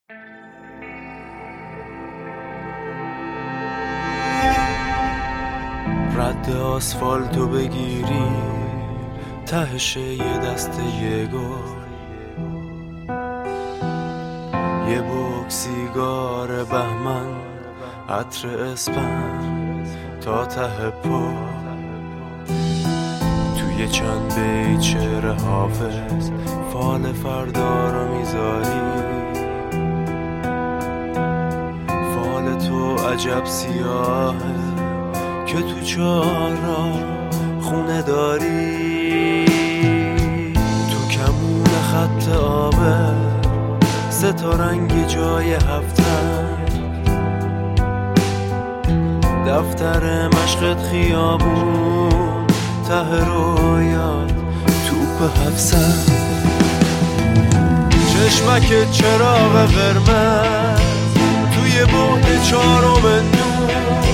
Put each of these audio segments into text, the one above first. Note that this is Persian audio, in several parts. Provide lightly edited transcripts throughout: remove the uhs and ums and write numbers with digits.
رد آسفالتو بگیری تهش یه دسته یه گل، یه بوک سیگار بهمن، عطر اسپن تا ته پا، توی چند بیت شعر حافظ فال فردا رو میذاری. فال تو عجب سیاهه که تو چهارراه خونه داری. تو کمون خط آبه سه تا رنگ جای هفتن، دفتر مشقت خیابون ته رویات توپ هفسن. چشمک چراغ قرمز توی بعد چهارم نور،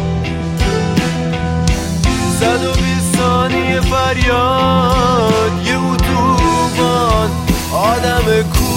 120 ثانیه فریاد یه اتوبان آدم کو.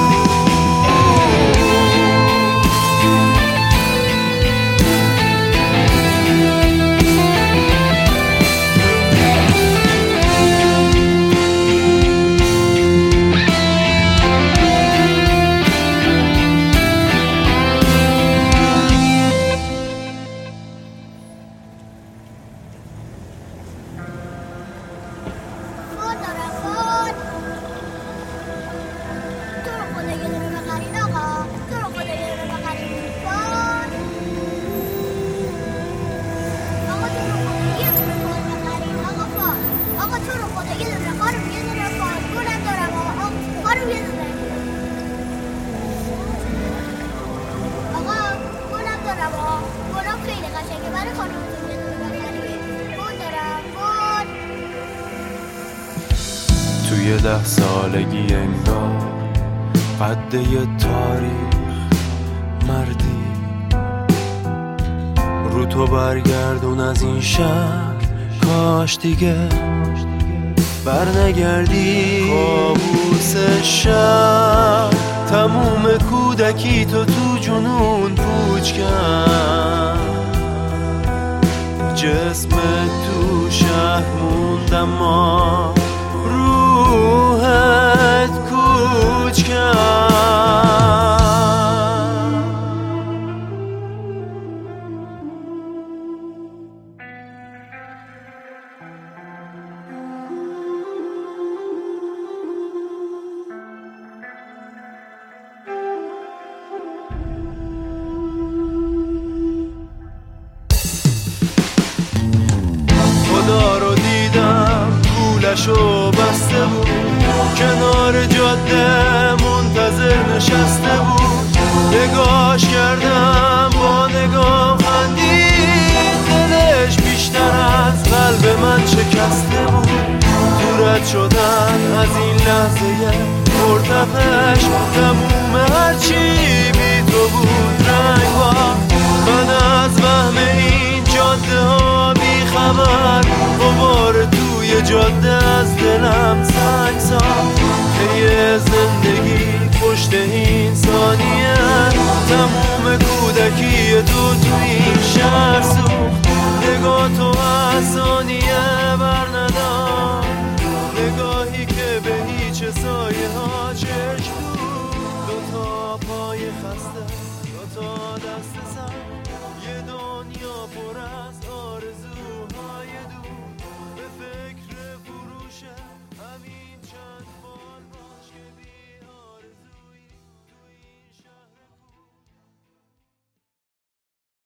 توی 10 سالگی انگار قده تاریخ مردی، رو تو برگردون از این شهر، کاش دیگه برنگردی. کابوس شهر تموم کودکی تو جنون پوچ کرد، جسم تو شهر موند اما روحت کوچ کرد. خدا رو دیدم گولشو بسته بود، کنار جاده منتظر نشسته بود. نگاش کردم با نگاه خندید، دلش بیشتر از قلب من شکسته بود. دورت شدن از این لحظه مرتفعش تموم هرچی بی تو بود رنگ با. من از وهم این جاده ها بی خبر، غبار توی جاده از دلم سنگ ساخت. طی زندگی پشت این ثانیه تموم کودکی تو توی